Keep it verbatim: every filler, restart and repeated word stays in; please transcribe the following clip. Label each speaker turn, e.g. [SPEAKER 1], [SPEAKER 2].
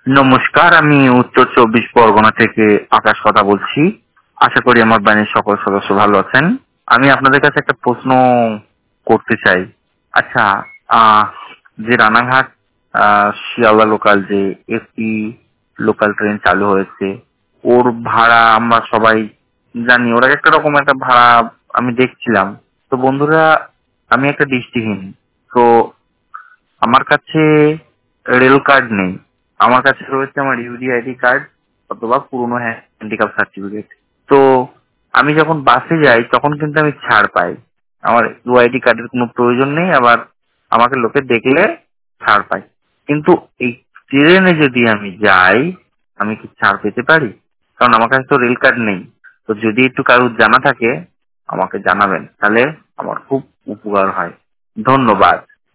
[SPEAKER 1] নমস্কার, আমি উত্তর চব্বিশ পরগনা থেকে আকাশ কথা বলছি। আশা করি আমার বাড়ির সকল সদস্য ভালো আছেন। আমি আপনাদের কাছে একটা প্রশ্ন করতে চাই। আচ্ছা, আহ, যে রানাঘাট আহ, শিয়ালদা লোকাল যে এসি লোকাল ট্রেন চালু হয়েছে, ওর ভাড়া আমরা সবাই জানি, ওরা একটা রকম একটা ভাড়া আমি দেখছিলাম। তো বন্ধুরা, আমি একটা দৃষ্টিহীন, তো আমার কাছে রেল কার্ড নেই। আমার কাছে রয়েছে আমার ইউডি আইডি কার্ড অথবা পুরনো হ্যান্ডিক্যাপ সার্টিফিকেট। তো আমি যখন বাসে যাই তখন কিন্তু আমি ছাড় পাই। আমার ইউআইডি কার্ডের কোনো প্রয়োজন নেই, আবার আমাকে লোকে দেখলে ছাড় পাই। কিন্তু এই ট্রেনে যদি আমি যাই, আমি কি ছাড় পেতে পারি? কারণ আমার কাছে তো রেল কার্ড নেই। তো যদি একটু কারোর জানা থাকে আমাকে জানাবেন, তাহলে আমার খুব উপকার হয়। ধন্যবাদ।